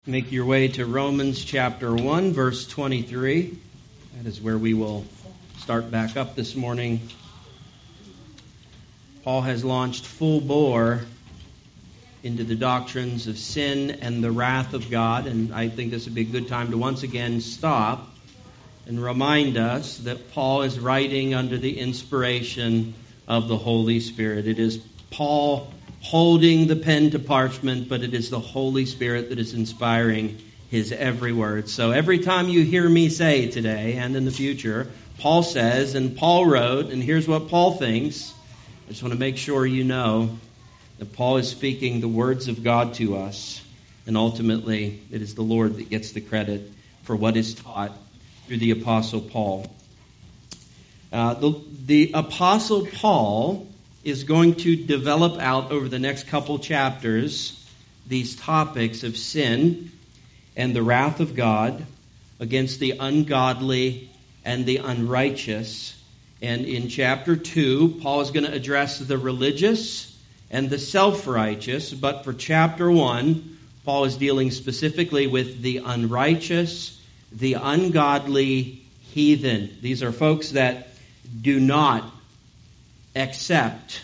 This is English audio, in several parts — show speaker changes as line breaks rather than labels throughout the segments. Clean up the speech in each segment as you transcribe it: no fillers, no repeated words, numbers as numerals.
Make your way to Romans chapter 1, verse 23. That is where we will start back up this morning. Paul has launched full bore into the doctrines of sin and the wrath of God, and I think this would be a good time to once again stop and remind us that Paul is writing under the inspiration of the Holy Spirit. It is Paul holding the pen to parchment, but it is the Holy Spirit that is inspiring his every word. So every time you hear me say today and in the future, Paul says, and Paul wrote, and here's what Paul thinks, I just want to make sure you know that Paul is speaking the words of God to us, and ultimately it is the Lord that gets the credit for what is taught through the Apostle Paul. The Apostle Paul is going to develop out over the next couple chapters these topics of sin and the wrath of God against the ungodly and the unrighteous. And in chapter 2, Paul is going to address the religious and the self-righteous. But for chapter 1, Paul is dealing specifically with the unrighteous, the ungodly heathen. These are folks that do not accept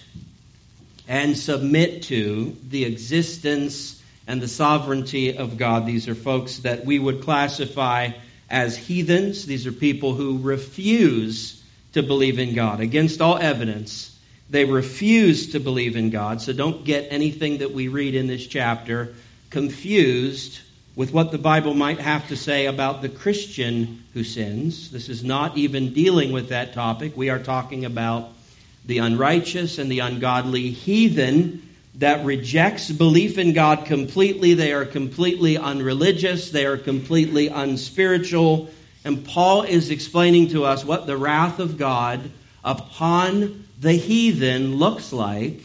and submit to the existence and the sovereignty of God. These are folks that we would classify as heathens. These are people who refuse to believe in God. Against all evidence, they refuse to believe in God. So don't get anything that we read in this chapter confused with what the Bible might have to say about the Christian who sins. This is not even dealing with that topic. We are talking about the unrighteous and the ungodly heathen that rejects belief in God completely. They are completely unreligious. They are completely unspiritual. And Paul is explaining to us what the wrath of God upon the heathen looks like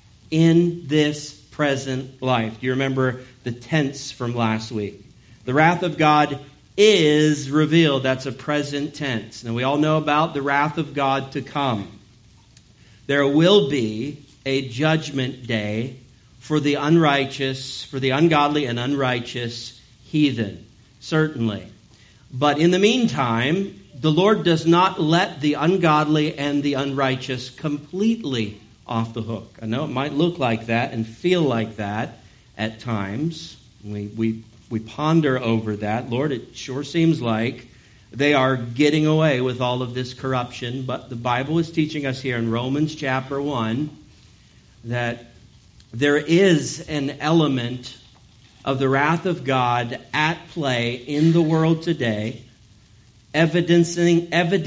in this present life. Do you remember the tense from last week? The wrath of God is revealed. That's a present tense. Now we all know about the wrath of God to come. There will be a judgment day for the unrighteous, for the ungodly and unrighteous heathen, certainly. But in the meantime, the Lord does not let the ungodly and the unrighteous completely off the hook. I know it might look like that and feel like that at times. We ponder over that. Lord, it sure seems like they are getting away with all of this corruption, but the Bible is teaching us here in Romans chapter 1 that there is an element of the wrath of God at play in the world today, evidencing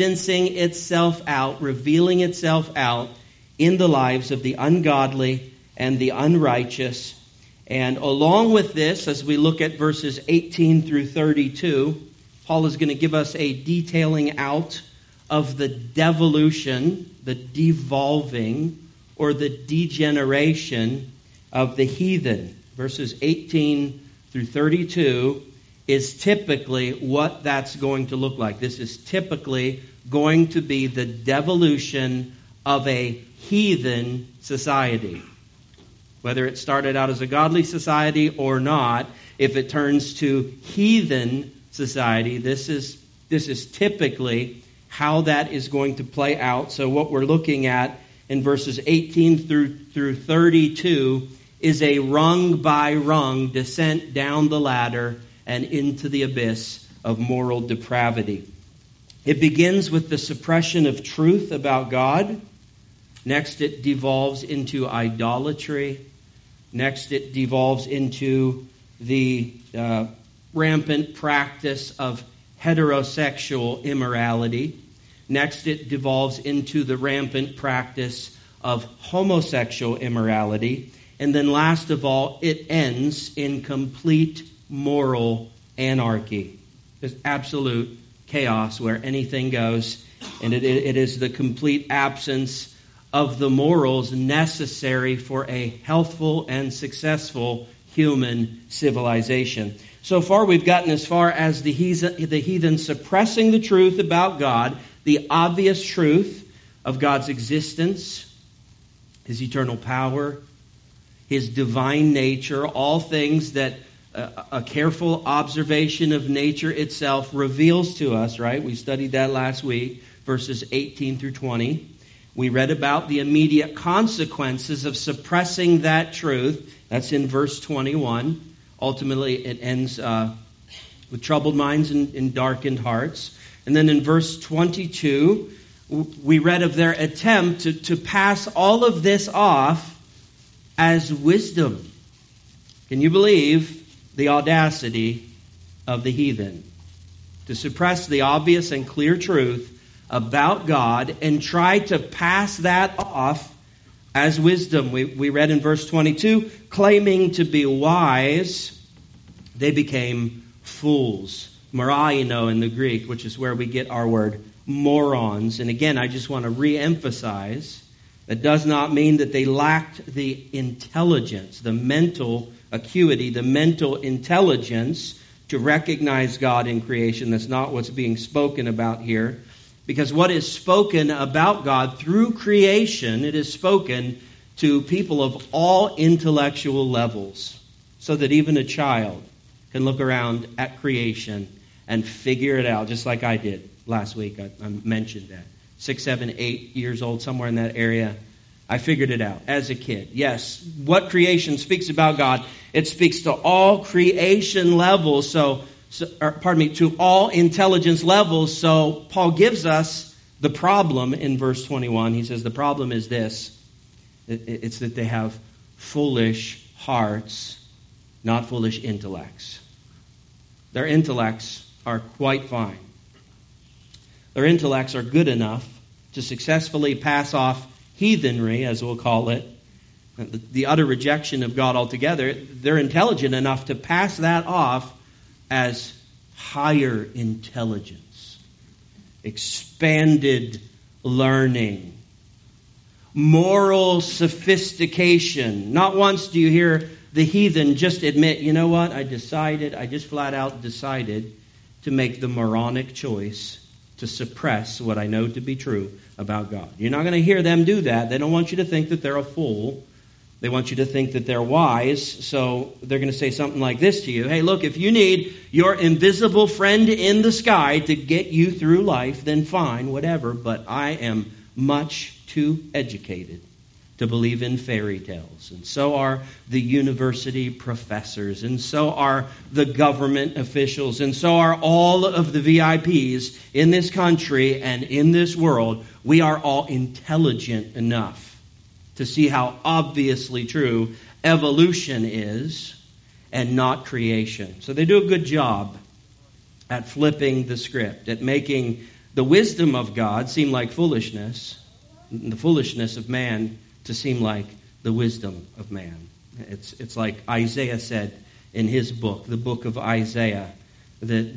itself out, revealing itself out in the lives of the ungodly and the unrighteous. And along with this, as we look at verses 18 through 32, Paul is going to give us a detailing out of the devolution, the devolving, or the degeneration of the heathen. Verses 18 through 32 is typically what that's going to look like. This is typically going to be the devolution of a heathen society. Whether it started out as a godly society or not, if it turns to heathen society, this is typically how that is going to play out. So what we're looking at in verses 18 through 32 is a rung by rung descent down the ladder and into the abyss of moral depravity. It begins with the suppression of truth about God. Next, it devolves into idolatry. Next, it devolves into the rampant practice of heterosexual immorality. Next, it devolves into the rampant practice of homosexual immorality. And then last of all, it ends in complete moral anarchy. There's absolute chaos where anything goes. And it is the complete absence of the morals necessary for a healthful and successful human civilization. So far, we've gotten as far as the heathen suppressing the truth about God, the obvious truth of God's existence, His eternal power, His divine nature, all things that a careful observation of nature itself reveals to us, right? We studied that last week, verses 18 through 20. We read about the immediate consequences of suppressing that truth. That's in verse 21. Ultimately, it ends with troubled minds and darkened hearts. And then in verse 22, we read of their attempt to pass all of this off as wisdom. Can you believe the audacity of the heathen? To suppress the obvious and clear truth about God and try to pass that off as wisdom. We read in verse 22, claiming to be wise, they became fools. Moraino in the Greek, which is where we get our word morons. And again, I just want to re-emphasize, that does not mean that they lacked the intelligence, the mental acuity, the mental intelligence to recognize God in creation. That's not what's being spoken about here. Because what is spoken about God through creation, it is spoken to people of all intellectual levels, so that even a child can look around at creation and figure it out, just like I did last week. I mentioned that. 6, 7, 8 years old, somewhere in that area. I figured it out as a kid. Yes, what creation speaks about God, it speaks to all creation levels, to all intelligence levels. So Paul gives us the problem in verse 21. He says the problem is this. It's that they have foolish hearts, not foolish intellects. Their intellects are quite fine. Their intellects are good enough to successfully pass off heathenry, as we'll call it, the utter rejection of God altogether. They're intelligent enough to pass that off as higher intelligence, expanded learning, moral sophistication. Not once do you hear the heathen just admit, you know what, I just flat out decided to make the moronic choice to suppress what I know to be true about God. You're not going to hear them do that. They don't want you to think that they're a fool. They want you to think that they're wise. So they're going to say something like this to you. Hey, look, if you need your invisible friend in the sky to get you through life, then fine, whatever. But I am much too educated to believe in fairy tales. And so are the university professors. And so are the government officials. And so are all of the VIPs in this country and in this world. We are all intelligent enough to see how obviously true evolution is and not creation. So they do a good job at flipping the script, at making the wisdom of God seem like foolishness, and the foolishness of man to seem like the wisdom of man. It's like Isaiah said in his book, the book of Isaiah, that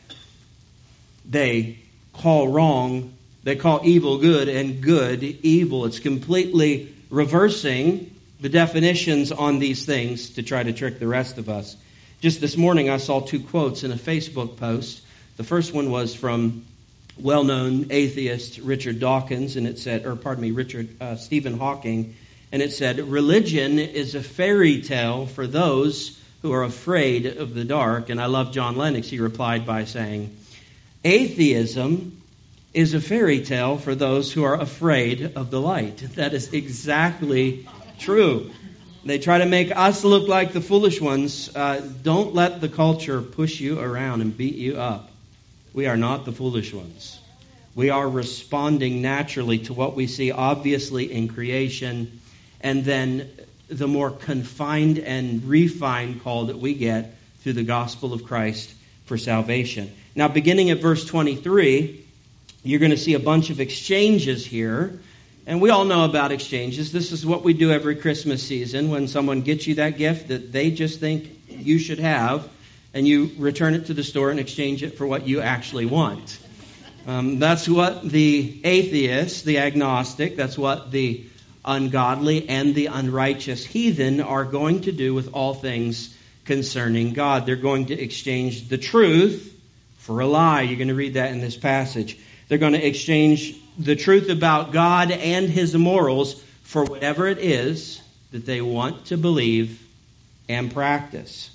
they call evil good and good evil. It's completely reversing the definitions on these things to try to trick the rest of us. Just this morning I saw 2 quotes in a Facebook post. The first one was from well-known atheist Richard Dawkins, and it said, Stephen Hawking, and it said, religion is a fairy tale for those who are afraid of the dark. And I love John Lennox. He replied by saying, atheism is a fairy tale for those who are afraid of the light. That is exactly true. They try to make us look like the foolish ones. Don't let the culture push you around and beat you up. We are not the foolish ones. We are responding naturally to what we see obviously in creation, and then the more confined and refined call that we get through the gospel of Christ for salvation. Now, beginning at verse 23, you're going to see a bunch of exchanges here. And we all know about exchanges. This is what we do every Christmas season when someone gets you that gift that they just think you should have, and you return it to the store and exchange it for what you actually want. That's what the atheist, the agnostic, that's what the ungodly and the unrighteous heathen are going to do with all things concerning God. They're going to exchange the truth for a lie. You're going to read that in this passage. They're going to exchange the truth about God and His morals for whatever it is that they want to believe and practice.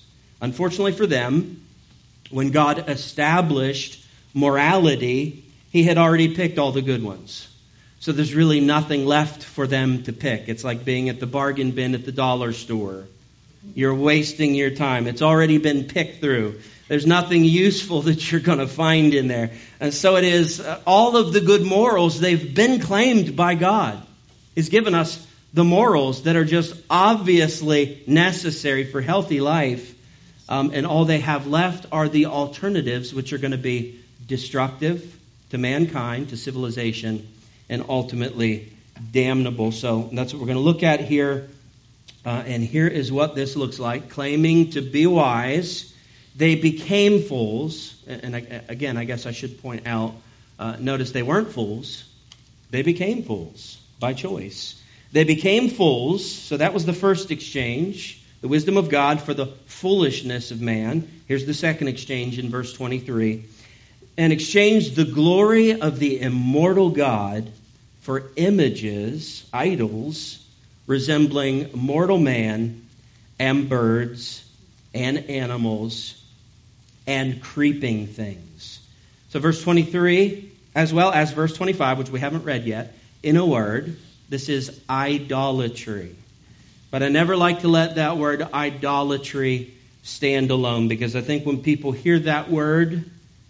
Unfortunately for them, when God established morality, He had already picked all the good ones. So there's really nothing left for them to pick. It's like being at the bargain bin at the dollar store. You're wasting your time. It's already been picked through. There's nothing useful that you're going to find in there. And so it is, all of the good morals, they've been claimed by God. He's given us the morals that are just obviously necessary for healthy life. And all they have left are the alternatives, which are going to be destructive to mankind, to civilization, and ultimately damnable. So that's what we're going to look at here. And here is what this looks like. Claiming to be wise, they became fools. And again, I guess I should point out, notice they weren't fools. They became fools by choice. They became fools, so that was the first exchange. The wisdom of God for the foolishness of man. Here's the second exchange in verse 23. And exchanged the glory of the immortal God for images, idols, resembling mortal man and birds and animals and creeping things. So verse 23, as well as verse 25, which we haven't read yet, in a word, this is idolatry. But I never like to let that word idolatry stand alone, because I think when people hear that word,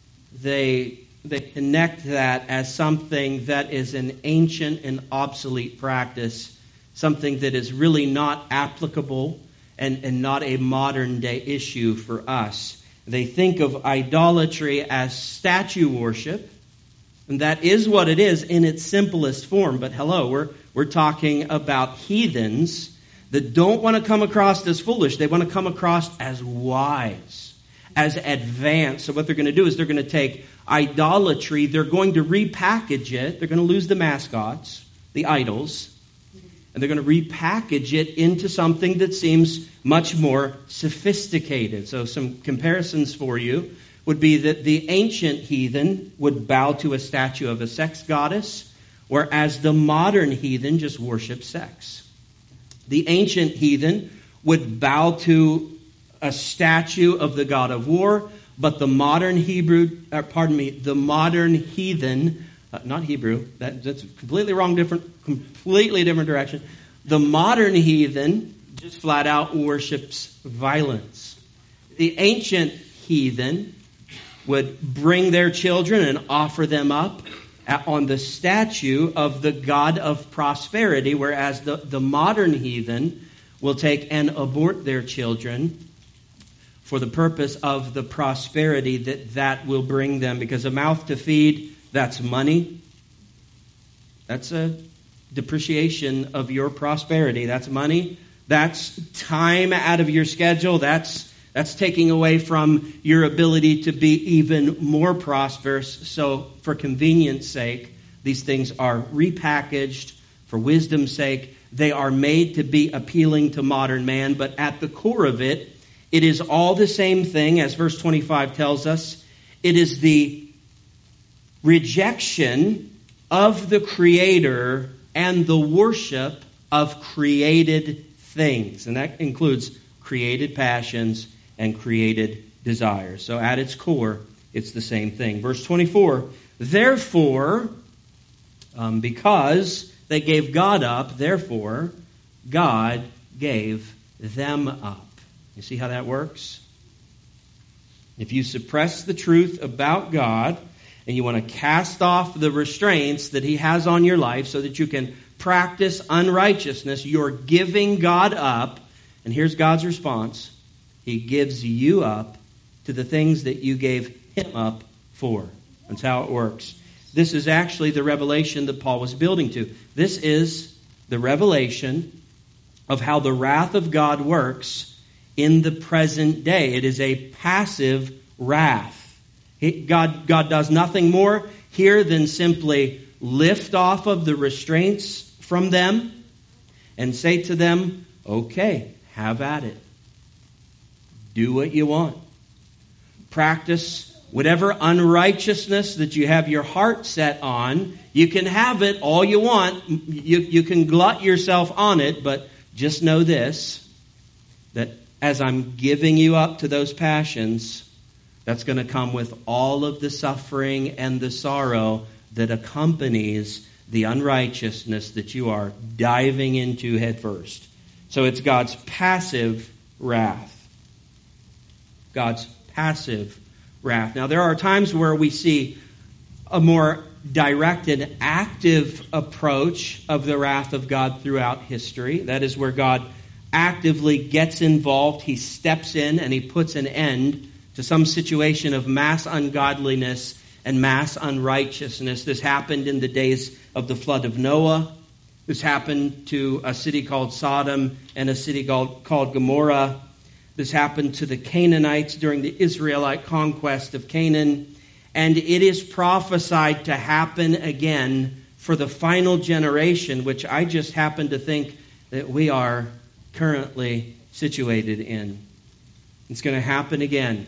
they connect that as something that is an ancient and obsolete practice, something that is really not applicable and not a modern day issue for us. They think of idolatry as statue worship, and that is what it is in its simplest form. But hello, we're talking about heathens that don't want to come across as foolish. They want to come across as wise, as advanced. So what they're going to do is they're going to take idolatry, they're going to repackage it, they're going to lose the mascots, the idols, and they're going to repackage it into something that seems much more sophisticated. So some comparisons for you would be that the ancient heathen would bow to a statue of a sex goddess, whereas the modern heathen just worships sex. The ancient heathen would bow to a statue of the god of war, but the modern heathen, not Hebrew, that's completely wrong, completely different direction. The modern heathen just flat out worships violence. The ancient heathen would bring their children and offer them up on the statue of the god of prosperity, whereas the modern heathen will take and abort their children for the purpose of the prosperity that will bring them. Because a mouth to feed, that's money. That's a depreciation of your prosperity. That's money. That's time out of your schedule. That's taking away from your ability to be even more prosperous. So for convenience sake, these things are repackaged. For wisdom's sake, they are made to be appealing to modern man. But at the core of it, it is all the same thing, as verse 25 tells us. It is the rejection of the Creator and the worship of created things. And that includes created passions and created desires. So at its core, it's the same thing. Verse 24, therefore, because they gave God up, therefore, God gave them up. You see how that works? If you suppress the truth about God and you want to cast off the restraints that He has on your life so that you can practice unrighteousness, you're giving God up. And here's God's response. He gives you up to the things that you gave Him up for. That's how it works. This is actually the revelation that Paul was building to. This is the revelation of how the wrath of God works in the present day. It is a passive wrath. God does nothing more here than simply lift off of the restraints from them and say to them, okay, have at it. Do what you want. Practice whatever unrighteousness that you have your heart set on. You can have it all you want. You can glut yourself on it, but just know this, that as I'm giving you up to those passions, that's going to come with all of the suffering and the sorrow that accompanies the unrighteousness that you are diving into headfirst. So it's God's passive wrath. God's passive wrath. Now, there are times where we see a more directed, active approach of the wrath of God throughout history. That is where God actively gets involved. He steps in and he puts an end to some situation of mass ungodliness and mass unrighteousness. This happened in the days of the flood of Noah. This happened to a city called Sodom and a city called Gomorrah. This happened to the Canaanites during the Israelite conquest of Canaan. And it is prophesied to happen again for the final generation, which I just happen to think that we are currently situated in. It's going to happen again.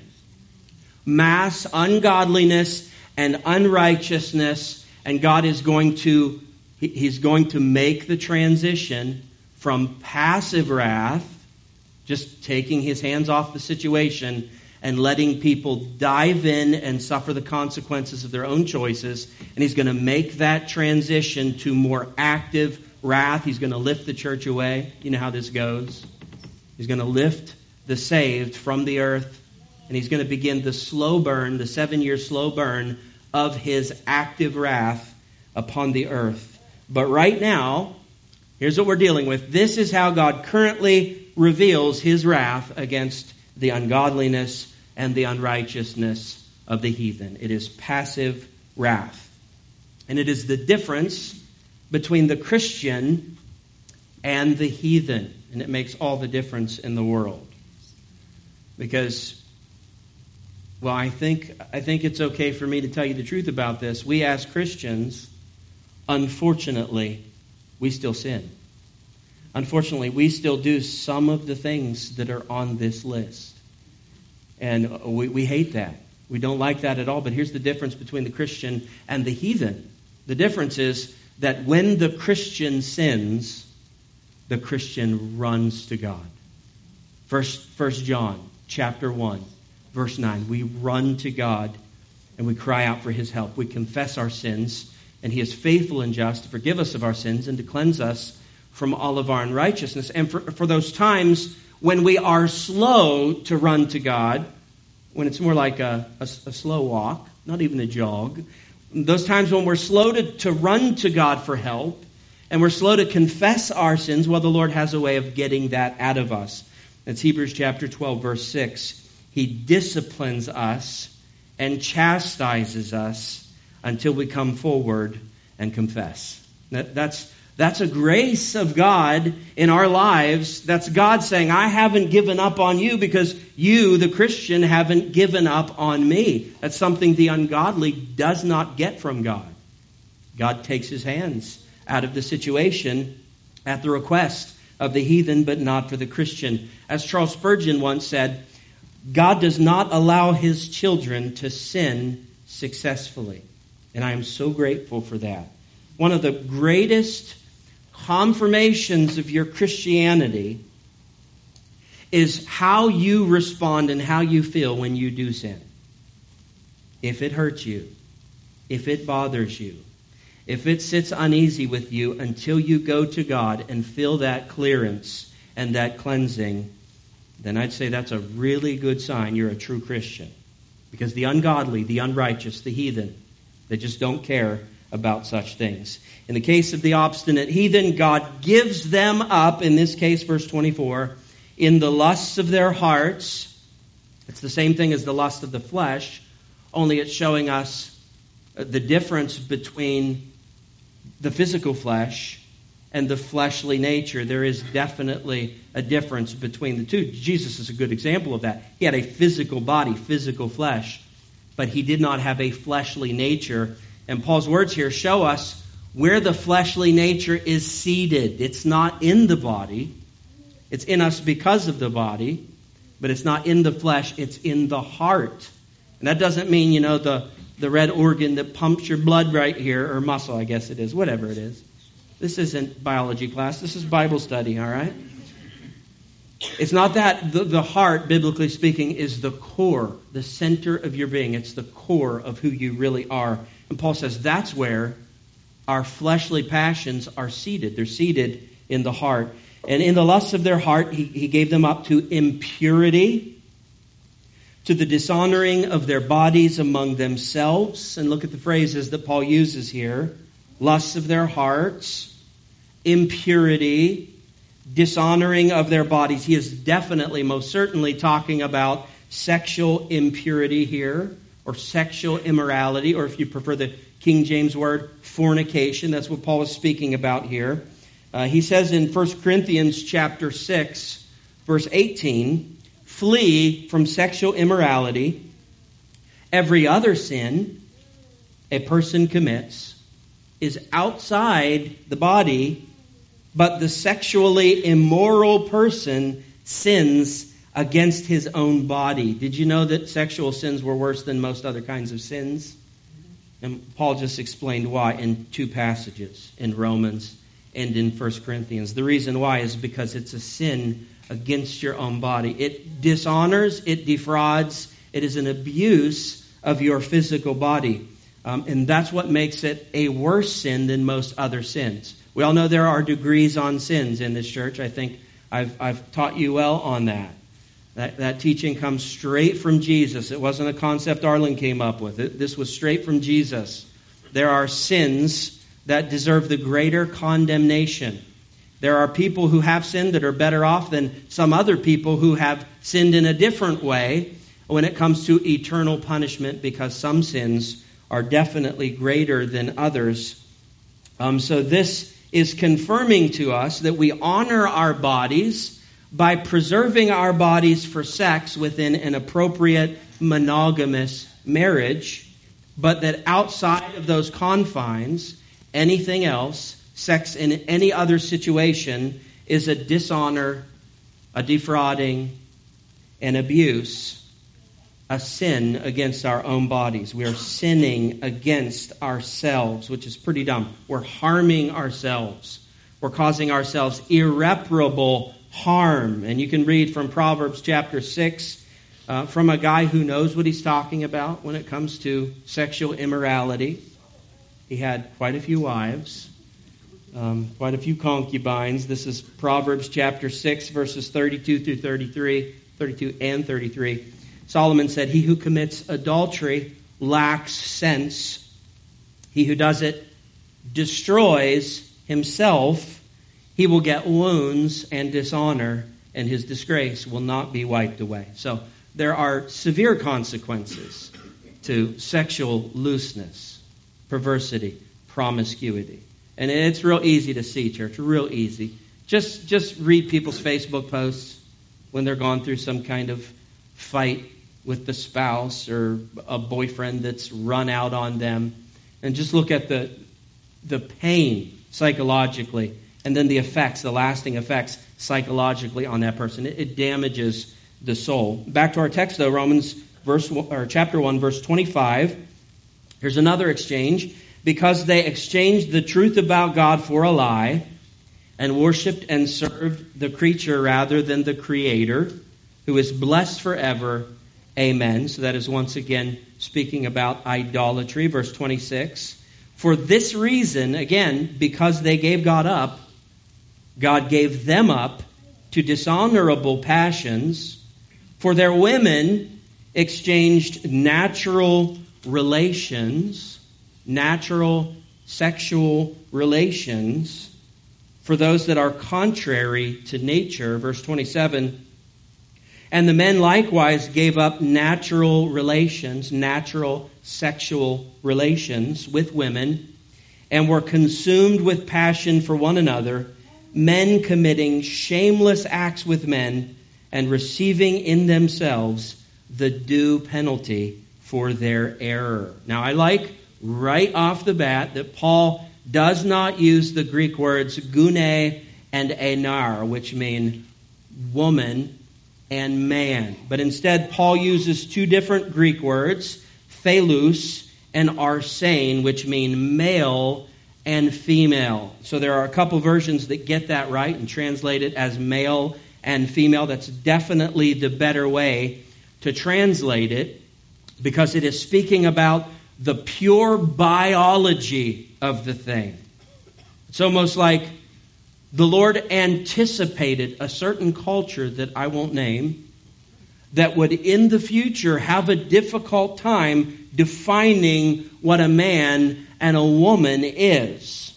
Mass ungodliness and unrighteousness, and God is going to He's going to make the transition from passive wrath, just taking his hands off the situation and letting people dive in and suffer the consequences of their own choices. And he's going to make that transition to more active wrath. He's going to lift the church away. You know how this goes. He's going to lift the saved from the earth, and he's going to begin the slow burn, the 7-year slow burn of his active wrath upon the earth. But right now, here's what we're dealing with. This is how God currently reveals his wrath against the ungodliness and the unrighteousness of the heathen. It is passive wrath. And it is the difference between the Christian and the heathen. And it makes all the difference in the world. Because, well, I think it's okay for me to tell you the truth about this. We as Christians, unfortunately, we still sin. Unfortunately, we still do some of the things that are on this list. And we hate that. We don't like that at all. But here's the difference between the Christian and the heathen. The difference is that when the Christian sins, the Christian runs to God. First John chapter 1, verse 9. We run to God and we cry out for his help. We confess our sins, and he is faithful and just to forgive us of our sins and to cleanse us from all of our unrighteousness. And for those times when we are slow to run to God, when it's more like a slow walk, not even a jog, those times when we're slow to run to God for help, and we're slow to confess our sins, well, the Lord has a way of getting that out of us. That's Hebrews chapter 12, verse 6. He disciplines us and chastises us until we come forward and confess. That's a grace of God in our lives. That's God saying, I haven't given up on you because you, the Christian, haven't given up on me. That's something the ungodly does not get from God. God takes his hands out of the situation at the request of the heathen, but not for the Christian. As Charles Spurgeon once said, God does not allow his children to sin successfully. And I am so grateful for that. One of the greatest confirmations of your Christianity is how you respond and how you feel when you do sin. If it hurts you, if it bothers you, if it sits uneasy with you until you go to God and feel that clearance and that cleansing, then I'd say that's a really good sign you're a true Christian. Because the ungodly, the unrighteous, the heathen, they just don't care about such things. In the case of the obstinate heathen, God gives them up, in this case, verse 24, in the lusts of their hearts. It's the same thing as the lust of the flesh, only it's showing us the difference between the physical flesh and the fleshly nature. There is definitely a difference between the two. Jesus is a good example of that. He had a physical body, physical flesh, but he did not have a fleshly nature. And Paul's words here show us where the fleshly nature is seated. It's not in the body. It's in us because of the body, but it's not in the flesh. It's in the heart. And that doesn't mean, the red organ that pumps your blood right here, or muscle, I guess it is, whatever it is. This isn't biology class. This is Bible study, all right? It's not that. The heart, biblically speaking, is the core, the center of your being. It's the core of who you really are. And Paul says that's where our fleshly passions are seated. They're seated in the heart. And in the lusts of their heart, he gave them up to impurity, to the dishonoring of their bodies among themselves. And look at the phrases that Paul uses here. Lusts of their hearts, impurity, dishonoring of their bodies. He is definitely, most certainly talking about sexual impurity here, or sexual immorality, or if you prefer the King James word, fornication. That's what Paul is speaking about here. He says in 1 Corinthians chapter 6, verse 18, flee from sexual immorality. Every other sin a person commits is outside the body, but the sexually immoral person sins against his own body. Did you know that sexual sins were worse than most other kinds of sins? And Paul just explained why in two passages, in Romans and in 1 Corinthians. The reason why is because it's a sin against your own body. It dishonors, it defrauds, it is an abuse of your physical body. And that's what makes it a worse sin than most other sins. We all know there are degrees on sins in this church. I think I've taught you well on that. That teaching comes straight from Jesus. It wasn't a concept Arlen came up with. This was straight from Jesus. There are sins that deserve the greater condemnation. There are people who have sinned that are better off than some other people who have sinned in a different way when it comes to eternal punishment, because some sins are definitely greater than others. So this is confirming to us that we honor our bodies by preserving our bodies for sex within an appropriate monogamous marriage, but that outside of those confines, anything else, sex in any other situation, is a dishonor, a defrauding, an abuse, a sin against our own bodies. We are sinning against ourselves, which is pretty dumb. We're harming ourselves. We're causing ourselves irreparable harm. And you can read from Proverbs chapter 6 from a guy who knows what he's talking about when it comes to sexual immorality. He had quite a few wives, quite a few concubines. This is Proverbs chapter 6, verses 32 through 33, 32 and 33. Solomon said, "He who commits adultery lacks sense. He who does it destroys himself. He will get wounds and dishonor, and his disgrace will not be wiped away." So there are severe consequences to sexual looseness, perversity, promiscuity. And it's real easy to see, church, real easy. Just read people's Facebook posts when they're going through some kind of fight with the spouse or a boyfriend that's run out on them. And just look at the pain psychologically, and then the effects, the lasting effects psychologically on that person. It damages the soul. Back to our text, though, Romans chapter 1, verse 25. Here's another exchange. Because they exchanged the truth about God for a lie and worshipped and served the creature rather than the Creator, who is blessed forever. Amen. So that is once again speaking about idolatry. Verse 26. For this reason, again, because they gave God up, God gave them up to dishonorable passions. For their women exchanged natural relations, natural sexual relations, for those that are contrary to nature. Verse 27. And the men likewise gave up natural relations, natural sexual relations with women, and were consumed with passion for one another, men committing shameless acts with men, and receiving in themselves the due penalty for their error. Now I like right off the bat that Paul does not use the Greek words gune and enar, which mean woman and man. But instead, Paul uses two different Greek words, thelus and arsein, which mean male and female. So there are a couple versions that get that right and translate it as male and female. That's definitely the better way to translate it, because it is speaking about the pure biology of the thing. It's almost like the Lord anticipated a certain culture that I won't name that would in the future have a difficult time defining what a man and a woman is.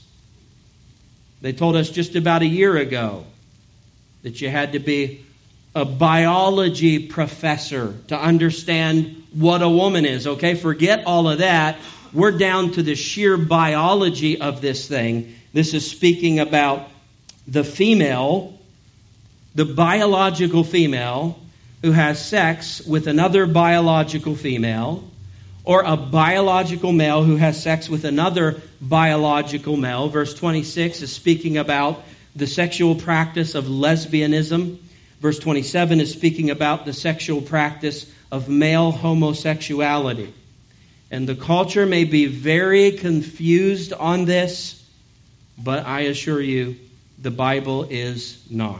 They told us just about a year ago that you had to be a biology professor to understand what a woman is. Okay, forget all of that. We're down to the sheer biology of this thing. This is speaking about the female, the biological female, who has sex with another biological female, or a biological male who has sex with another biological male. Verse 26 is speaking about the sexual practice of lesbianism. Verse 27 is speaking about the sexual practice of male homosexuality. And the culture may be very confused on this, but I assure you, the Bible is not.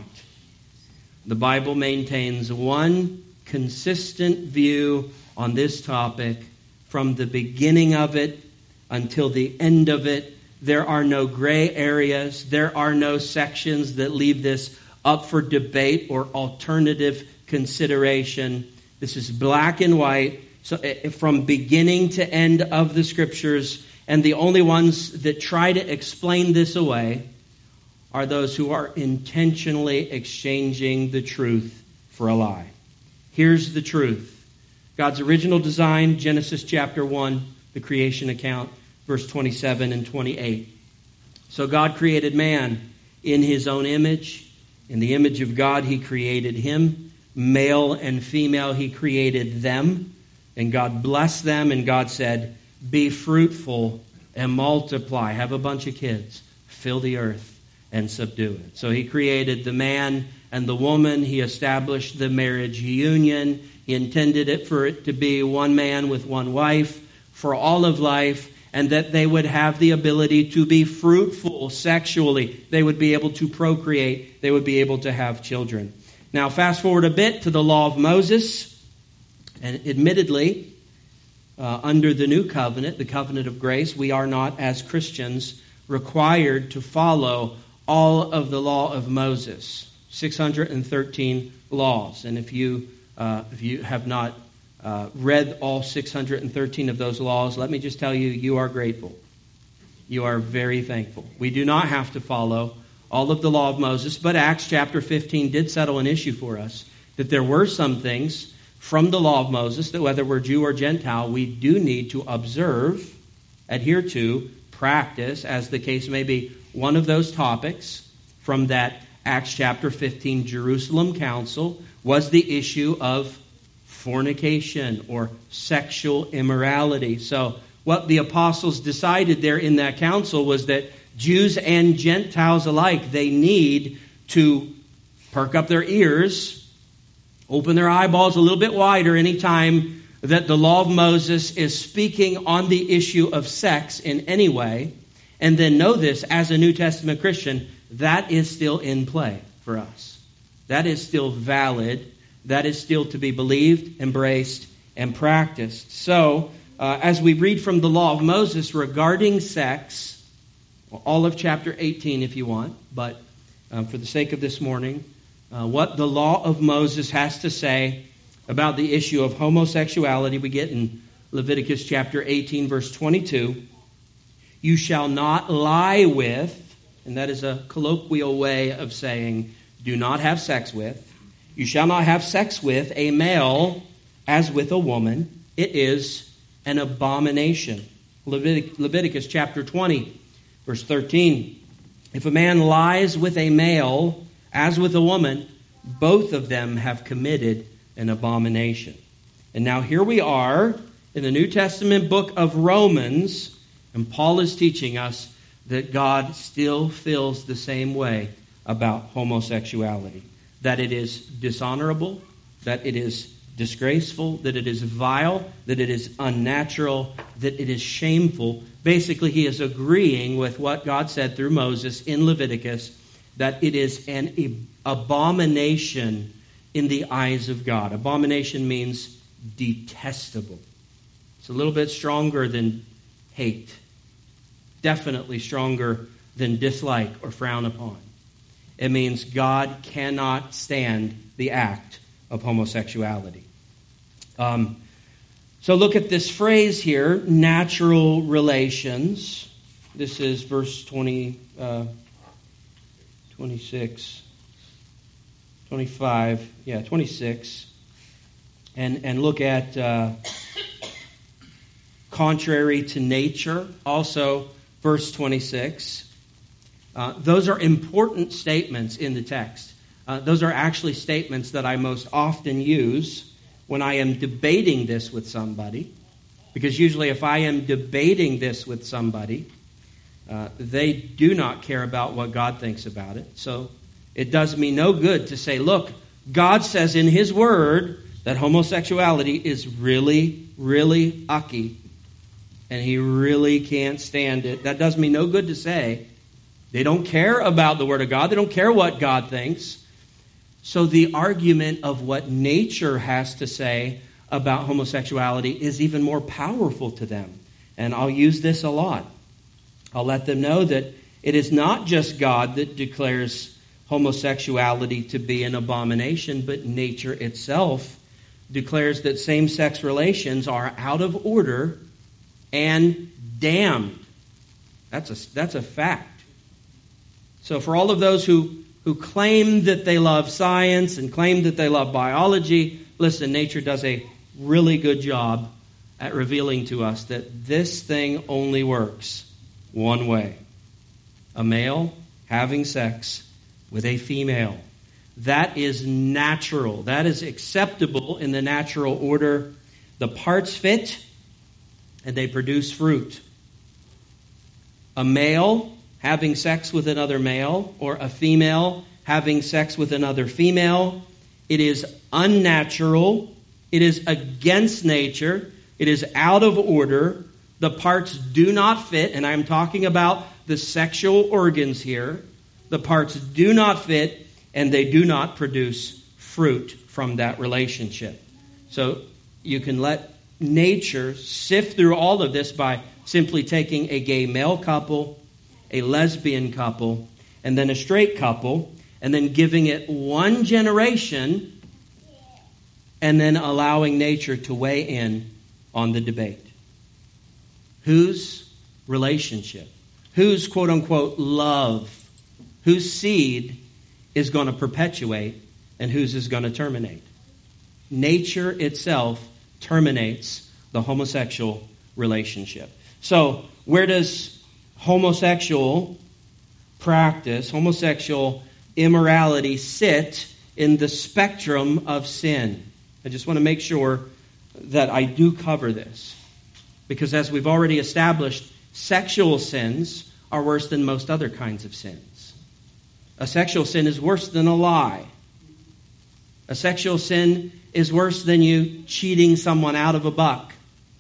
The Bible maintains one consistent view on this topic from the beginning of it until the end of it. There are no gray areas. There are no sections that leave this up for debate or alternative consideration. This is black and white, so from beginning to end of the Scriptures, and the only ones that try to explain this away are those who are intentionally exchanging the truth for a lie. Here's the truth. God's original design, Genesis chapter 1, the creation account, verse 27 and 28. So God created man in His own image. In the image of God, He created him. Male and female, He created them. And God blessed them, and God said, be fruitful and multiply. Have a bunch of kids. Fill the earth and subdue it. So He created the man and the woman. He established the marriage union. He intended it for it to be one man with one wife for all of life, and that they would have the ability to be fruitful sexually. They would be able to procreate. They would be able to have children. Now, fast forward a bit to the law of Moses. And admittedly, under the new covenant, the covenant of grace, we are not, as Christians, required to follow all of the law of Moses. 613 laws. And if you have not read all 613 of those laws, let me just tell you, you are grateful. You are very thankful. We do not have to follow all of the law of Moses, but Acts chapter 15 did settle an issue for us, that there were some things from the law of Moses that whether we're Jew or Gentile, we do need to observe, adhere to, practice, as the case may be. One of those topics from that Acts chapter 15 Jerusalem Council was the issue of fornication or sexual immorality. So what the apostles decided there in that council was that Jews and Gentiles alike, they need to perk up their ears, open their eyeballs a little bit wider anytime that the law of Moses is speaking on the issue of sex in any way. And then know this, as a New Testament Christian, that is still in play for us. That is still valid. That is still to be believed, embraced, and practiced. So, as we read from the law of Moses regarding sex, all of chapter 18 if you want, but for the sake of this morning, what the law of Moses has to say about the issue of homosexuality, we get in Leviticus chapter 18, verse 22. You shall not lie with, and that is a colloquial way of saying do not have sex with. You shall not have sex with a male as with a woman. It is an abomination. Leviticus chapter 20, verse 13. If a man lies with a male as with a woman, both of them have committed an abomination. And now here we are in the New Testament book of Romans, and Paul is teaching us that God still feels the same way about homosexuality. That it is dishonorable, that it is disgraceful, that it is vile, that it is unnatural, that it is shameful. Basically, he is agreeing with what God said through Moses in Leviticus, that it is an abomination in the eyes of God. Abomination means detestable. It's a little bit stronger than hate. Definitely stronger than dislike or frown upon. It means God cannot stand the act of homosexuality. So look at this phrase here, natural relations. This is verse 26, 25, 26. And look at contrary to nature, also verse 26. Those are important statements in the text. Those are actually statements that I most often use when I am debating this with somebody. Because usually if I am debating this with somebody, they do not care about what God thinks about it. So it does me no good to say, look, God says in His Word that homosexuality is really, really ucky. And He really can't stand it. That does me no good to say. They don't care about the Word of God. They don't care what God thinks. So the argument of what nature has to say about homosexuality is even more powerful to them. And I'll use this a lot. I'll let them know that it is not just God that declares homosexuality to be an abomination, but nature itself declares that same-sex relations are out of order and damned. That's a fact. So for all of those who claim that they love science and claim that they love biology, listen, nature does a really good job at revealing to us that this thing only works one way. A male having sex with a female. That is natural. That is acceptable in the natural order. The parts fit and they produce fruit. A male having sex with another male, or a female having sex with another female, it is unnatural, it is against nature, it is out of order, the parts do not fit, and I'm talking about the sexual organs here, the parts do not fit, and they do not produce fruit from that relationship. So you can let nature sift through all of this by simply taking a gay male couple, a lesbian couple, and then a straight couple, and then giving it one generation, and then allowing nature to weigh in on the debate. Whose relationship, whose quote-unquote love, whose seed is going to perpetuate, and whose is going to terminate? Nature itself terminates the homosexual relationship. So, where does homosexual practice, homosexual immorality sit in the spectrum of sin? I just want to make sure that I do cover this. Because as we've already established, sexual sins are worse than most other kinds of sins. A sexual sin is worse than a lie. A sexual sin is worse than you cheating someone out of a buck.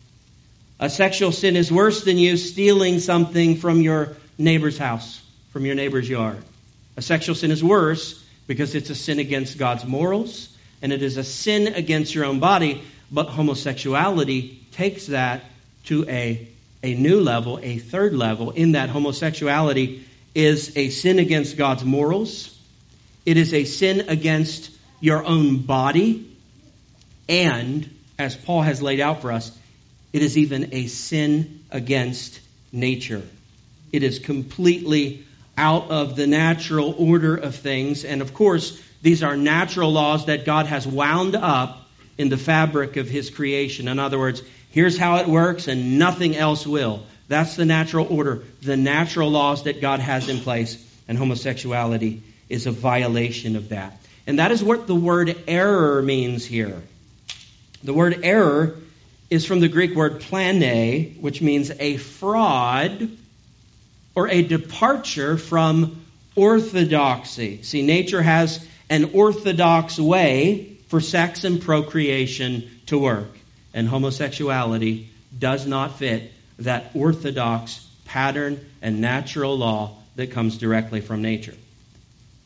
A sexual sin is worse than you stealing something from your neighbor's house, from your neighbor's yard. A sexual sin is worse because it's a sin against God's morals, and it is a sin against your own body, but homosexuality takes that to a new level, a third level, in that homosexuality is a sin against God's morals. It is a sin against your own body, and, as Paul has laid out for us, it is even a sin against nature. It is completely out of the natural order of things. And of course, these are natural laws that God has wound up in the fabric of His creation. In other words, here's how it works and nothing else will. That's the natural order, the natural laws that God has in place. And homosexuality is a violation of that. And that is what the word error means here. The word error is from the Greek word plane, which means a fraud or a departure from orthodoxy. See, nature has an orthodox way for sex and procreation to work. And homosexuality does not fit that orthodox pattern and natural law that comes directly from nature.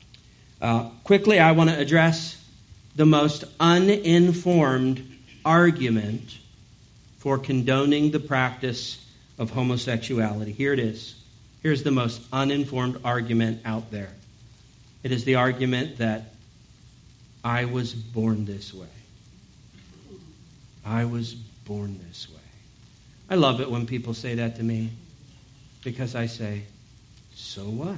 Quickly, I want to address the most uninformed argument for condoning the practice of homosexuality. Here it is. Here's the most uninformed argument out there. It is the argument that I was born this way. I was born this way. I love it when people say that to me, because I say, so what?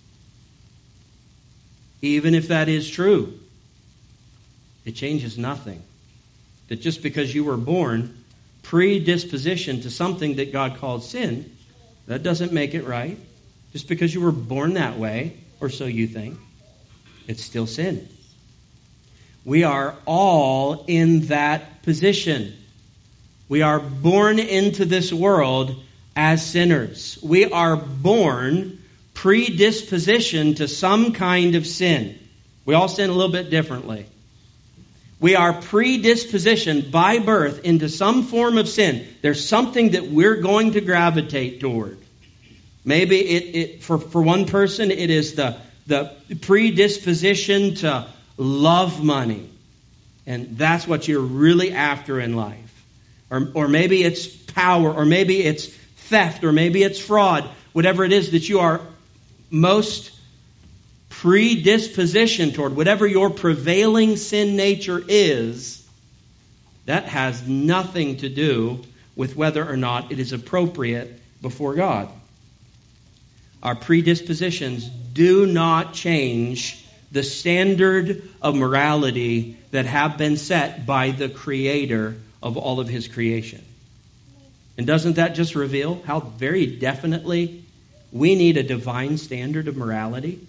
Even if that is true, it changes nothing. That just because you were born predispositioned to something that God called sin, that doesn't make it right. Just because you were born that way, or so you think, it's still sin. We are all in that position. We are born into this world as sinners. We are born predispositioned to some kind of sin. We all sin a little bit differently. We are predispositioned by birth into some form of sin. There's something that we're going to gravitate toward. Maybe for one person it is the predisposition to love money. And that's what you're really after in life. Or maybe it's power, or maybe it's theft, or maybe it's fraud. Whatever it is that you are most predisposition toward, whatever your prevailing sin nature is, that has nothing to do with whether or not it is appropriate before God. Our predispositions do not change the standard of morality that have been set by the Creator of all of His creation. And doesn't that just reveal how very definitely we need a divine standard of morality?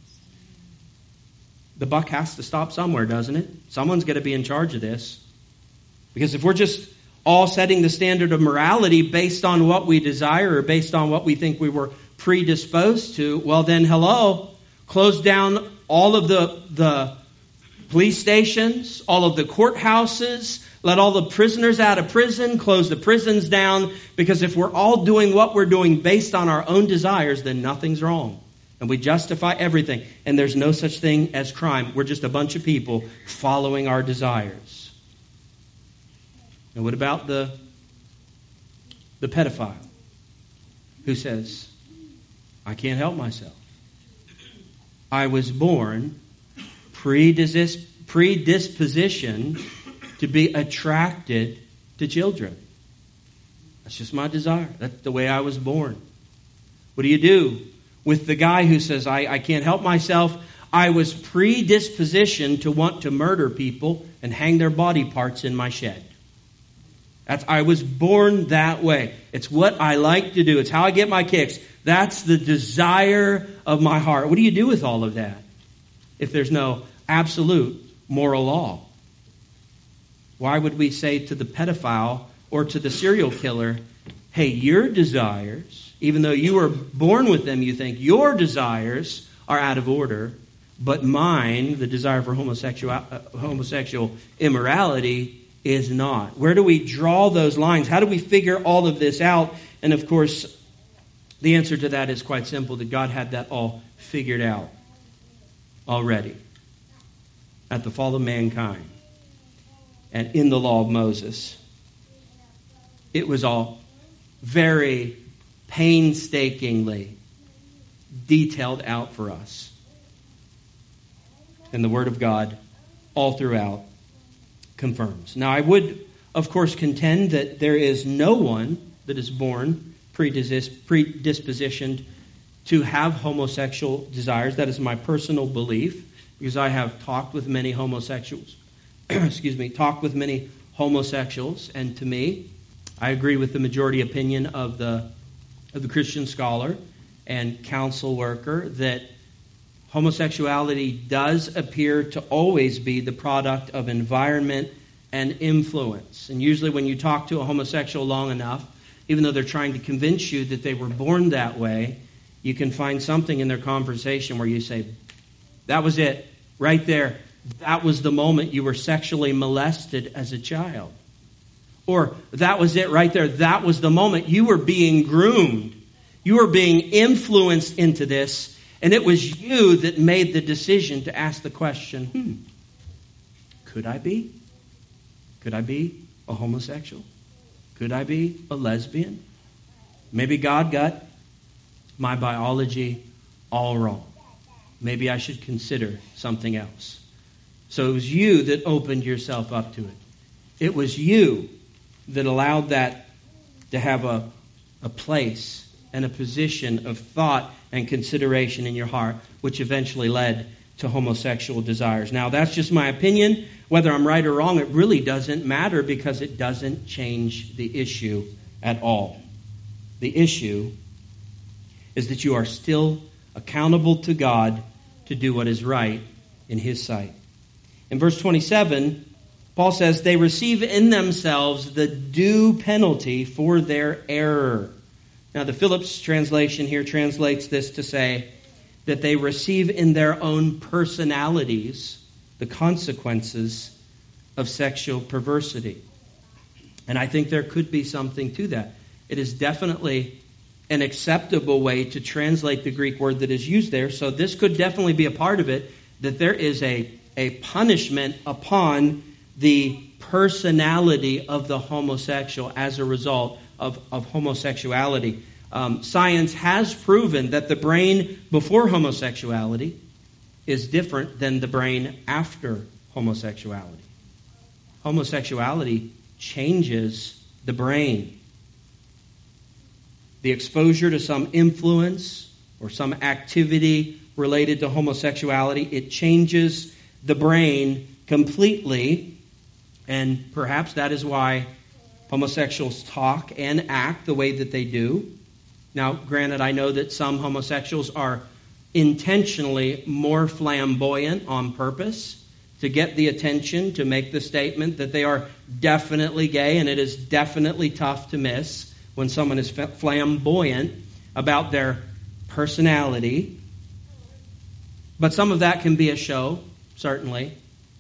The buck has to stop somewhere, doesn't it? Someone's going to be in charge of this. Because if we're just all setting the standard of morality based on what we desire or based on what we think we were predisposed to, well then, hello, close down all of the police stations, all of the courthouses, let all the prisoners out of prison, close the prisons down, because if we're all doing what we're doing based on our own desires, then nothing's wrong. And we justify everything. And there's no such thing as crime. We're just a bunch of people following our desires. And what about the pedophile who says, I can't help myself. I was born predispositioned to be attracted to children. That's just my desire. That's the way I was born. What do you do with the guy who says, I can't help myself? I was predispositioned to want to murder people and hang their body parts in my shed. I was born that way. It's what I like to do. It's how I get my kicks. That's the desire of my heart. What do you do with all of that if there's no absolute moral law? Why would we say to the pedophile or to the serial killer, hey, your desires, even though you were born with them, you think your desires are out of order, but mine, the desire for homosexual immorality, is not. Where do we draw those lines? How do we figure all of this out? And of course, the answer to that is quite simple, that God had that all figured out already at the fall of mankind and in the law of Moses. It was all very painstakingly detailed out for us. And the Word of God all throughout confirms. Now, I would, of course, contend that there is no one that is born predispositioned to have homosexual desires. That is my personal belief, because I have talked with many homosexuals. Talked with many homosexuals, and to me, I agree with the majority opinion of the Christian scholar and counsel worker that homosexuality does appear to always be the product of environment and influence. And usually when you talk to a homosexual long enough, even though they're trying to convince you that they were born that way, you can find something in their conversation where you say, that was it, right there. That was the moment you were sexually molested as a child. Or that was it right there. That was the moment you were being groomed. You were being influenced into this. And it was you that made the decision to ask the question, could I be? Could I be a homosexual? Could I be a lesbian? Maybe God got my biology all wrong. Maybe I should consider something else. So it was you that opened yourself up to it. It was you that allowed that to have a place and a position of thought and consideration in your heart, which eventually led to homosexual desires. Now, that's just my opinion. Whether I'm right or wrong, it really doesn't matter because it doesn't change the issue at all. The issue is that you are still accountable to God to do what is right in His sight. In verse 27, Paul says, they receive in themselves the due penalty for their error. Now, the Phillips translation here translates this to say that they receive in their own personalities the consequences of sexual perversity. And I think there could be something to that. It is definitely an acceptable way to translate the Greek word that is used there. So this could definitely be a part of it, that there is a punishment upon the personality of the homosexual as a result of homosexuality. Science has proven that the brain before homosexuality is different than the brain after homosexuality. Homosexuality changes the brain. The exposure to some influence or some activity related to homosexuality, it changes the brain completely, and perhaps that is why homosexuals talk and act the way that they do. Now, granted, I know that some homosexuals are intentionally more flamboyant on purpose to get the attention, to make the statement that they are definitely gay, and it is definitely tough to miss when someone is flamboyant about their personality. But some of that can be a show, certainly.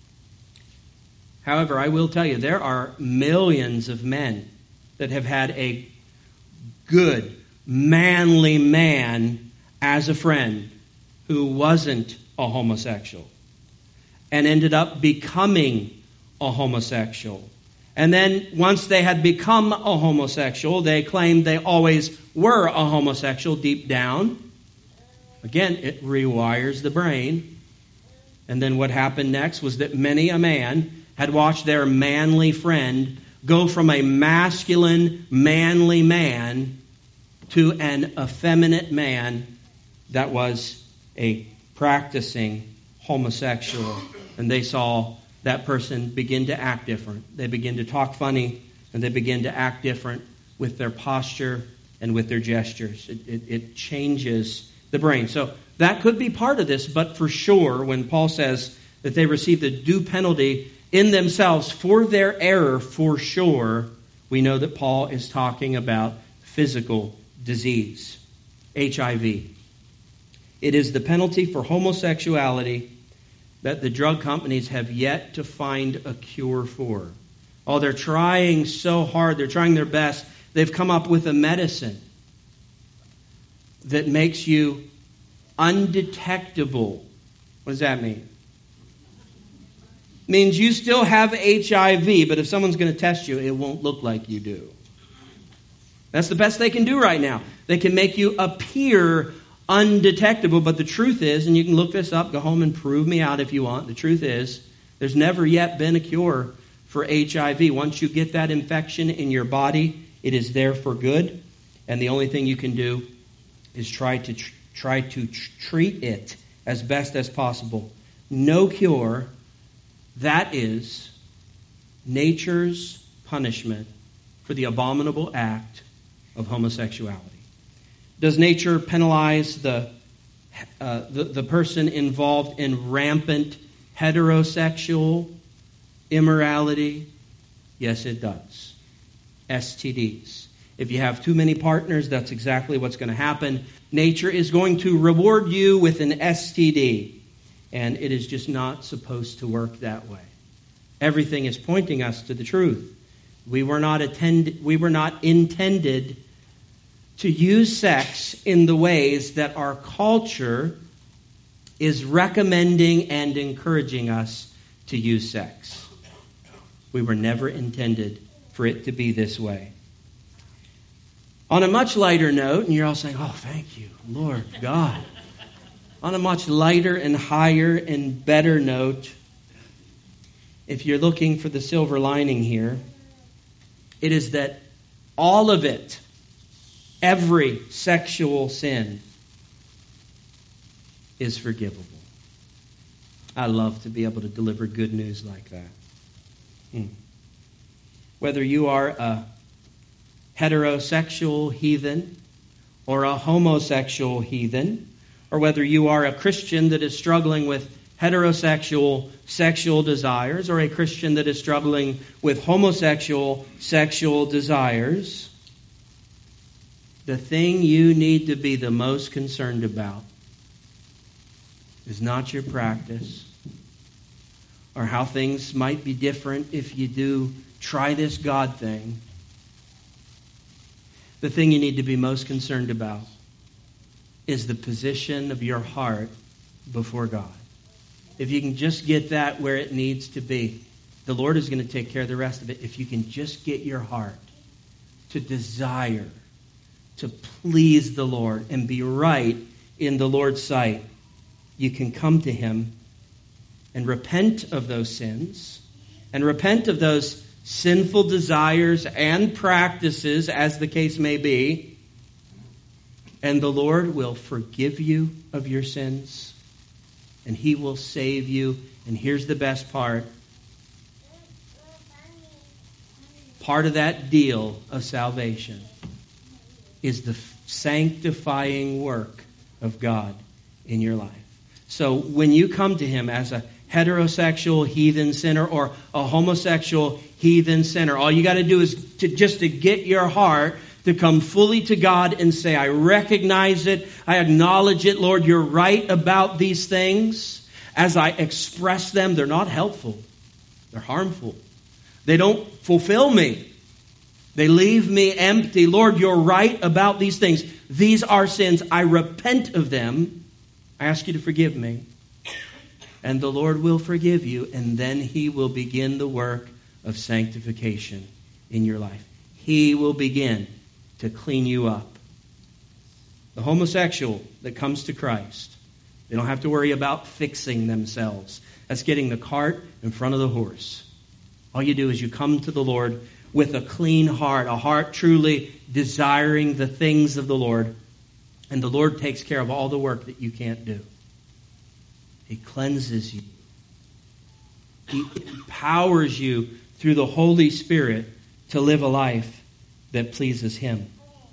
However, I will tell you, there are millions of men that have had a good, manly man as a friend who wasn't a homosexual and ended up becoming a homosexual. And then once they had become a homosexual, they claimed they always were a homosexual deep down. Again, it rewires the brain. And then what happened next was that many a man had watched their manly friend go from a masculine, manly man to an effeminate man that was a practicing homosexual. And they saw that person begin to act different. They begin to talk funny, and they begin to act different with their posture and with their gestures. It changes the brain. So that could be part of this, but for sure, when Paul says that they receive the due penalty in themselves for their error, for sure, we know that Paul is talking about physical disease, HIV. It is the penalty for homosexuality that the drug companies have yet to find a cure for. Oh, they're trying so hard. They're trying their best. They've come up with a medicine that makes you undetectable. What does that mean? It means you still have HIV, but if someone's going to test you, it won't look like you do. That's the best they can do right now. They can make you appear undetectable, but the truth is, and you can look this up, go home and prove me out if you want, the truth is, there's never yet been a cure for HIV. Once you get that infection in your body, it is there for good, and the only thing you can do is try to treat it as best as possible. No cure. That is nature's punishment for the abominable act of homosexuality. Does nature penalize the person involved in rampant heterosexual immorality? Yes, it does. STDs. If you have too many partners, that's exactly what's going to happen. Nature is going to reward you with an STD. And it is just not supposed to work that way. Everything is pointing us to the truth. We were not intended to use sex in the ways that our culture is recommending and encouraging us to use sex. We were never intended for it to be this way. On a much lighter note, and you're all saying, oh, thank you, Lord God. On a much lighter and higher and better note, if you're looking for the silver lining here, it is that all of it, every sexual sin, is forgivable. I love to be able to deliver good news like that. Whether you are a heterosexual heathen or a homosexual heathen, or whether you are a Christian that is struggling with heterosexual sexual desires or a Christian that is struggling with homosexual sexual desires, the thing you need to be the most concerned about is not your practice or how things might be different if you do try this God thing. The thing you need to be most concerned about is the position of your heart before God. If you can just get that where it needs to be, the Lord is going to take care of the rest of it. If you can just get your heart to desire to please the Lord and be right in the Lord's sight, you can come to Him and repent of those sins and repent of those sinful desires and practices, as the case may be, and the Lord will forgive you of your sins, and He will save you. And here's the best part. Part of that deal of salvation is the sanctifying work of God in your life. So when you come to Him as a heterosexual heathen sinner or a homosexual heathen sinner, all you got to do is to get your heart to come fully to God and say, I recognize it, I acknowledge it, Lord, you're right about these things. As I express them, they're not helpful, they're harmful. They don't fulfill me. They leave me empty. Lord, you're right about these things. These are sins. I repent of them. I ask you to forgive me. And the Lord will forgive you, and then He will begin the work of sanctification in your life. He will begin to clean you up. The homosexual that comes to Christ, they don't have to worry about fixing themselves. That's getting the cart in front of the horse. All you do is you come to the Lord with a clean heart, a heart truly desiring the things of the Lord, and the Lord takes care of all the work that you can't do. He cleanses you. He empowers you through the Holy Spirit to live a life that pleases Him.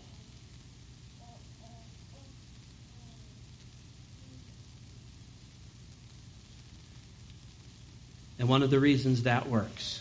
And one of the reasons that works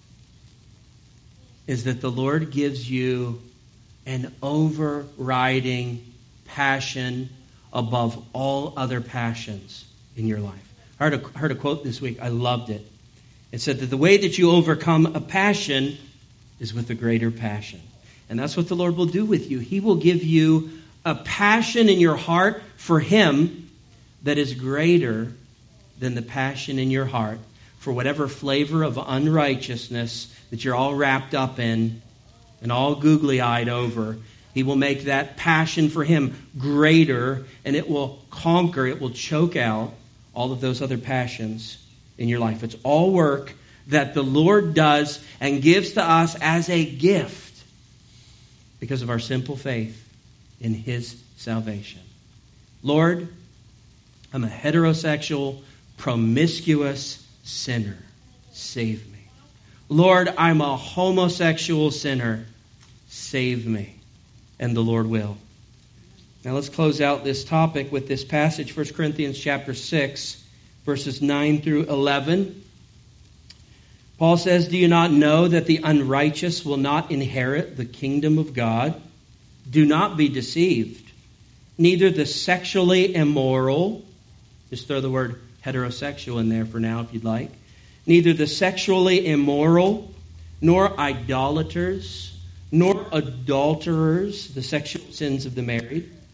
is that the Lord gives you an overriding passion above all other passions in your life. I heard a quote this week. I loved it. It said that the way that you overcome a passion is with a greater passion. And that's what the Lord will do with you. He will give you a passion in your heart for Him that is greater than the passion in your heart for whatever flavor of unrighteousness that you're all wrapped up in and all googly-eyed over. He will make that passion for Him greater, and it will conquer, it will choke out all of those other passions in your life. It's all work that the Lord does and gives to us as a gift because of our simple faith in His salvation. Lord, I'm a heterosexual, promiscuous sinner. Save me. Lord, I'm a homosexual sinner. Save me. And the Lord will. Now let's close out this topic with this passage, 1 Corinthians chapter 6, verses 9 through 11. Paul says, do you not know that the unrighteous will not inherit the kingdom of God? Do not be deceived. Neither the sexually immoral, just throw the word heterosexual in there for now if you'd like. Neither the sexually immoral, nor idolaters, nor adulterers, the sexual sins of the married,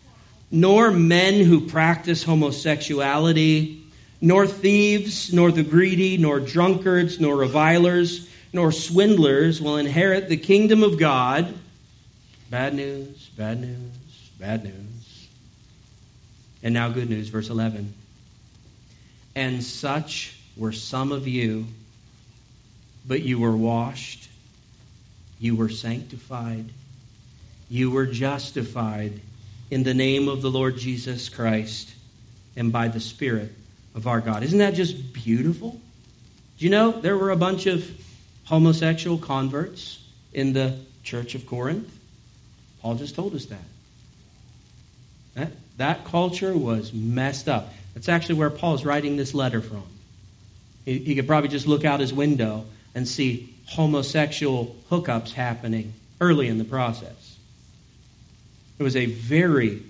nor men who practice homosexuality, nor thieves, nor the greedy, nor drunkards, nor revilers, nor swindlers will inherit the kingdom of God. Bad news, bad news, bad news. And now good news, verse 11. And such were some of you, but you were washed, you were sanctified, you were justified in the name of the Lord Jesus Christ and by the Spirit of our God. Isn't that just beautiful? Do you know there were a bunch of homosexual converts in the church of Corinth? Paul just told us that. That culture was messed up. That's actually where Paul's writing this letter from. He could probably just look out his window and see homosexual hookups happening early in the process. It was a very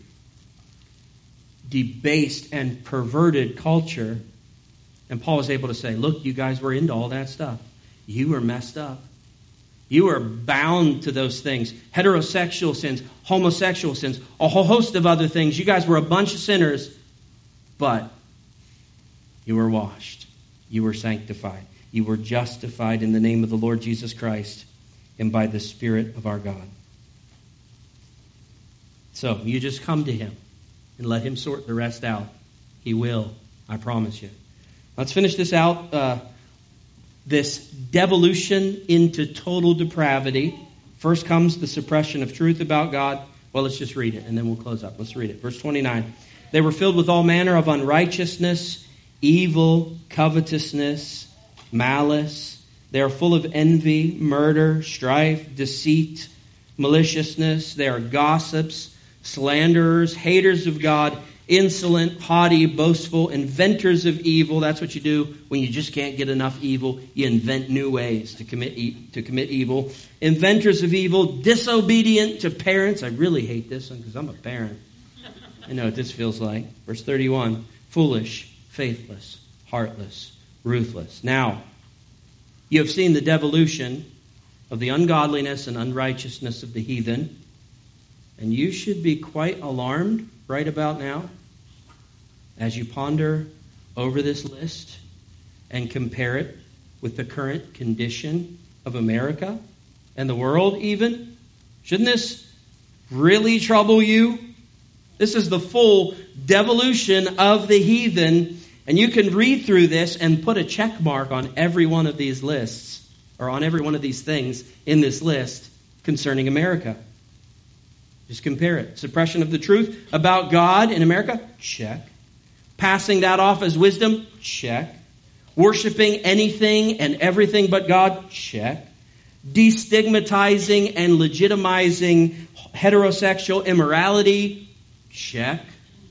debased and perverted culture. And Paul was able to say, look, you guys were into all that stuff. You were messed up. You were bound to those things. Heterosexual sins, homosexual sins, a whole host of other things. You guys were a bunch of sinners, but you were washed. You were sanctified. You were justified in the name of the Lord Jesus Christ and by the Spirit of our God. So you just come to Him and let Him sort the rest out. He will, I promise you. Let's finish this out. This devolution into total depravity. First comes the suppression of truth about God. Well, let's just read it, and then we'll close up. Let's read it. Verse 29. They were filled with all manner of unrighteousness, evil, covetousness, malice. They are full of envy, murder, strife, deceit, maliciousness. They are gossips, slanderers, haters of God, insolent, haughty, boastful, inventors of evil. That's what you do when you just can't get enough evil. You invent new ways to commit evil. Inventors of evil, disobedient to parents. I really hate this one because I'm a parent. I know what this feels like. Verse 31. Foolish, faithless, heartless, ruthless. Now, you have seen the devolution of the ungodliness and unrighteousness of the heathen. And you should be quite alarmed right about now as you ponder over this list and compare it with the current condition of America and the world even. Shouldn't this really trouble you? This is the full devolution of the heathen, and you can read through this and put a check mark on every one of these lists, or on every one of these things in this list concerning America. Just compare it. Suppression of the truth about God in America? Check. Passing that off as wisdom? Check. Worshipping anything and everything but God? Check. Destigmatizing and legitimizing heterosexual immorality? Check.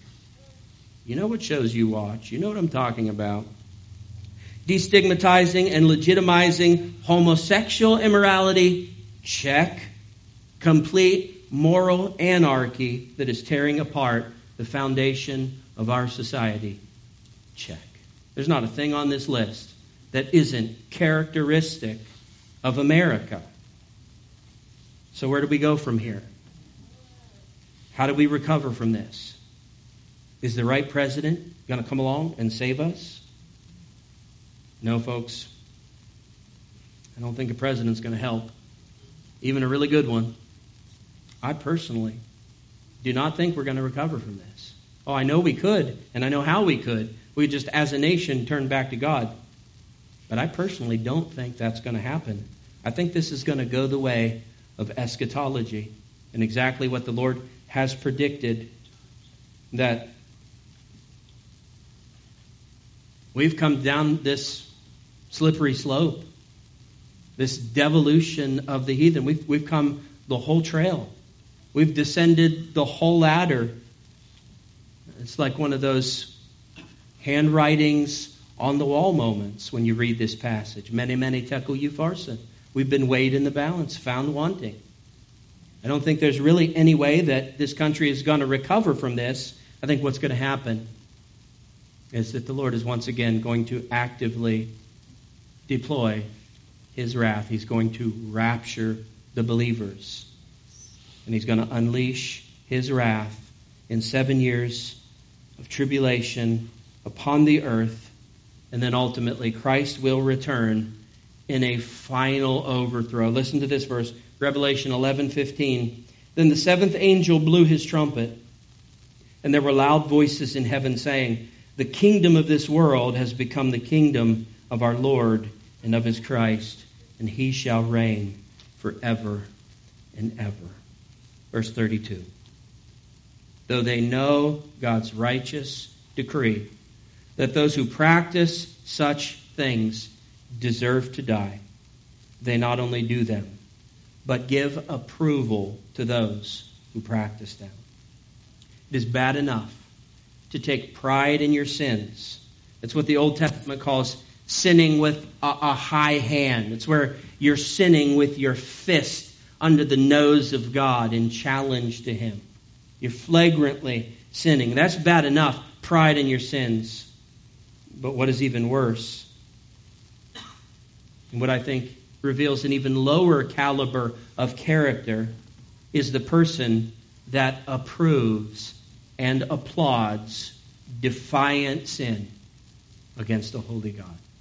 You know what shows you watch. You know what I'm talking about. Destigmatizing and legitimizing homosexual immorality? Check. Complete moral anarchy that is tearing apart the foundation of our society. Check. There's not a thing on this list that isn't characteristic of America. So where do we go from here? How do we recover from this? Is the right president going to come along and save us? No, folks. I don't think a president's going to help. Even a really good one. I personally do not think we're going to recover from this. Oh, I know we could, and I know how we could. We could just, as a nation, turn back to God. But I personally don't think that's going to happen. I think this is going to go the way of eschatology and exactly what the Lord has predicted, that we've come down this slippery slope, this devolution of the heathen. We've come the whole trail. We've descended the whole ladder. It's like one of those handwritings on the wall moments when you read this passage. Mene, mene, tekel, upharsin. We've been weighed in the balance, found wanting. I don't think there's really any way that this country is going to recover from this. I think what's going to happen is that the Lord is once again going to actively deploy His wrath. He's going to rapture the believers. And He's going to unleash His wrath in 7 years of tribulation upon the earth, and then ultimately Christ will return in a final overthrow. Listen to this verse, Revelation 11:15. Then the seventh angel blew his trumpet, and there were loud voices in heaven saying, "The kingdom of this world has become the kingdom of our Lord and of his Christ, and he shall reign forever and ever." Verse 32. Though they know God's righteous decree that those who practice such things deserve to die, they not only do them, but give approval to those who practice them. It is bad enough to take pride in your sins. It's what the Old Testament calls sinning with a high hand. It's where you're sinning with your fist under the nose of God in challenge to him. You're flagrantly sinning. That's bad enough, pride in your sins. But what is even worse, and what I think reveals an even lower caliber of character, is the person that approves and applauds defiant sin against a holy God.